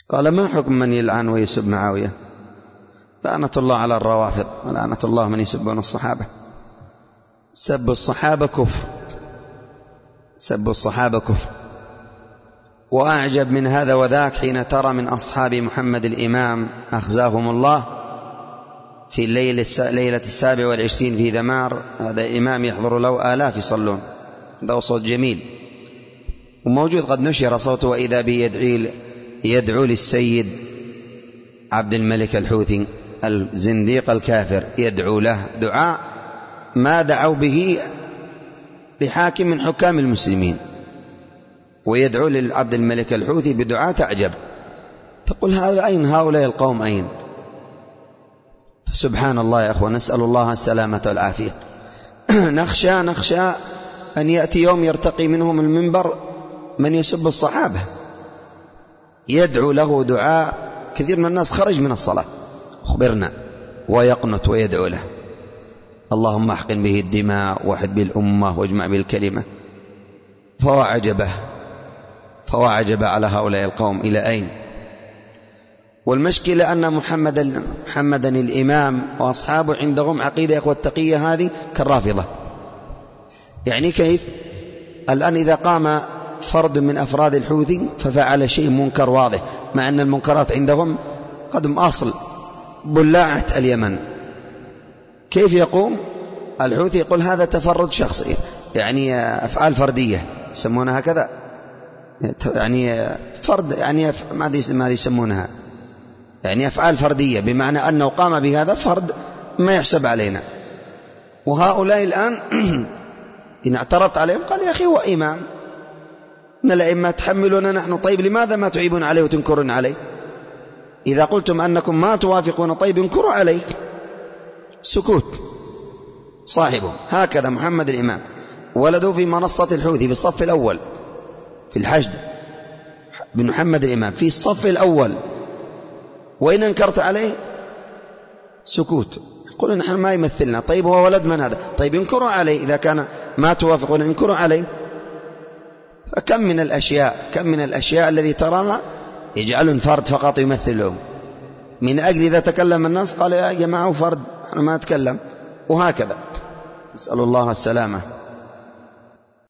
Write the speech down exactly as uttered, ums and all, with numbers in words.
قال: ما حكم من يلعن ويسب معاوية؟ لعنة الله على الروافض ولعنة الله من يسبون الصحابة. سب الصحابة كفر، سب الصحابة كفر. وأعجب من هذا وذاك حين ترى من أصحاب محمد الإمام أخزاهم الله في الليلة ليلة السابع والعشرين في ذمار، هذا إمام يحضر له آلاف يصلون، له صوت جميل وموجود قد نشر صوته، وإذا به يدعو, يدعو للسيد عبد الملك الحوثي الزنديق الكافر، يدعو له دعاء ما دعوا به لحاكم من حكام المسلمين، ويدعو لعبد الملك الحوثي بدعاء تعجب، تقول هذا أين هؤلاء القوم أين؟ سبحان الله يا أخوة، نسأل الله السلامة والعافية. نخشى نخشى أن يأتي يوم يرتقي منهم المنبر من يسب الصحابة، يدعو له دعاء كثير من الناس خرج من الصلاة أخبرنا ويقنط ويدعو له: اللهم احقن به الدماء وحد به الأمة واجمع به الكلمة. فوعجبه فوعجب على هؤلاء القوم إلى أين؟ والمشكلة أن محمد محمدا الإمام وأصحابه عندهم عقيدة إخوة التقية هذه كالرافضة. يعني كيف؟ الآن إذا قام فرد من أفراد الحوثي ففعل شيء منكر واضح، مع أن المنكرات عندهم قدم أصل بلاعة اليمن، كيف يقوم الحوثي يقول هذا تفرد شخصي، يعني أفعال فردية يسمونها كذا، يعني فرد، يعني ماذا يسمونها، يعني أفعال فردية، بمعنى أنه قام بهذا فرد ما يحسب علينا. وهؤلاء الآن إن اعترضت عليهم قال: يا أخي هو إمام، إن الأئمة تحملون نحن، طيب لماذا ما تعيبون عليه وتنكرون عليه؟ إذا قلتم أنكم ما توافقون طيب انكروا عليه. سكوت صاحبه. هكذا محمد الإمام ولده في منصة الحوثي في الصف الأول في الحشد، بن محمد الإمام في الصف الأول، وإن انكرت عليه سكوت، يقول نحن ما يمثلنا. طيب هو ولد من هذا؟ طيب انكروا عليه، إذا كان ما توافقون انكروا عليه. فكم من الأشياء كم من الأشياء الذي تراها يجعلون فرد فقط يمثلهم، من أجل إذا تكلم الناس قال يا جماعة فرد، نحن ما نتكلم، وهكذا. نسأل الله السلامة.